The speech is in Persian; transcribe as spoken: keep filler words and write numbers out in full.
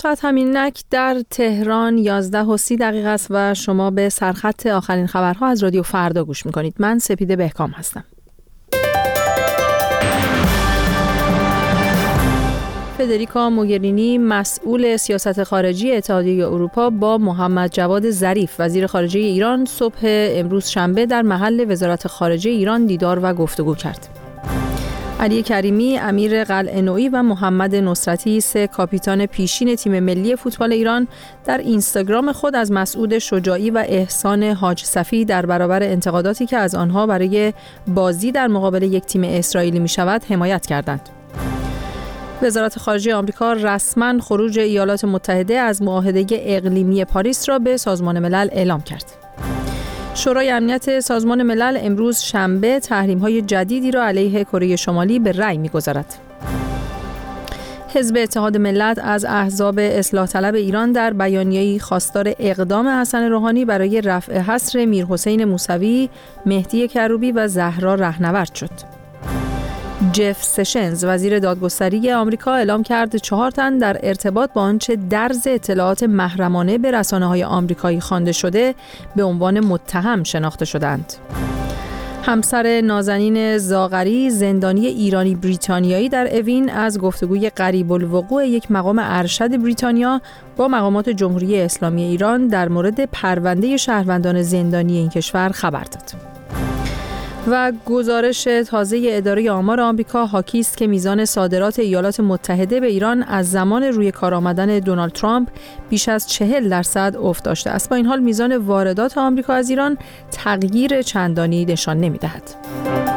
ساعت همینک در تهران یازده و سی دقیقه است و شما به سرخط آخرین خبرها از رادیو فردا گوش میکنید. من سپیده بهکام هستم. فدریکا موگرینی مسئول سیاست خارجی اتحادیه اروپا با محمد جواد ظریف وزیر خارجه ایران صبح امروز شنبه در محل وزارت خارجه ایران دیدار و گفتگو کرد. علی کریمی امیر قلعه نویی و محمد نصرتی سه کاپیتان پیشین تیم ملی فوتبال ایران در اینستاگرام خود از مسعود شجاعی و احسان حاج صفی در برابر انتقاداتی که از آنها برای بازی در مقابل یک تیم اسرائیلی می شود حمایت کردند. وزارت خارجه آمریکا رسما خروج ایالات متحده از معاهده اقلیمی پاریس را به سازمان ملل اعلام کرد. شورای امنیت سازمان ملل امروز شنبه تحریم‌های جدیدی را علیه کره شمالی به رأی می‌گذارد. حزب اتحاد ملت از احزاب اصلاح طلب ایران در بیانیه‌ای خواستار اقدام حسن روحانی برای رفع حصر میرحسین موسوی، مهدی کروبی و زهرا رهنورد شد. جف سشنز وزیر دادگستری آمریکا اعلام کرد چهار تن در ارتباط با آنچه درز اطلاعات محرمانه به رسانه‌های آمریکایی خوانده شده به عنوان متهم شناخته شدند. همسر نازنین زاغری زندانی ایرانی بریتانیایی در اوین از گفتگوی قریب الوقوع یک مقام ارشد بریتانیا با مقامات جمهوری اسلامی ایران در مورد پرونده شهروندان زندانی این کشور خبر داد. و گزارش تازه اداره آمار آمریکا حاکی است که میزان صادرات ایالات متحده به ایران از زمان روی کار آمدن دونالد ترامپ بیش از چهل درصد افت داشته است. با این حال میزان واردات آمریکا از ایران تغییر چندانی نشان نمی‌دهد.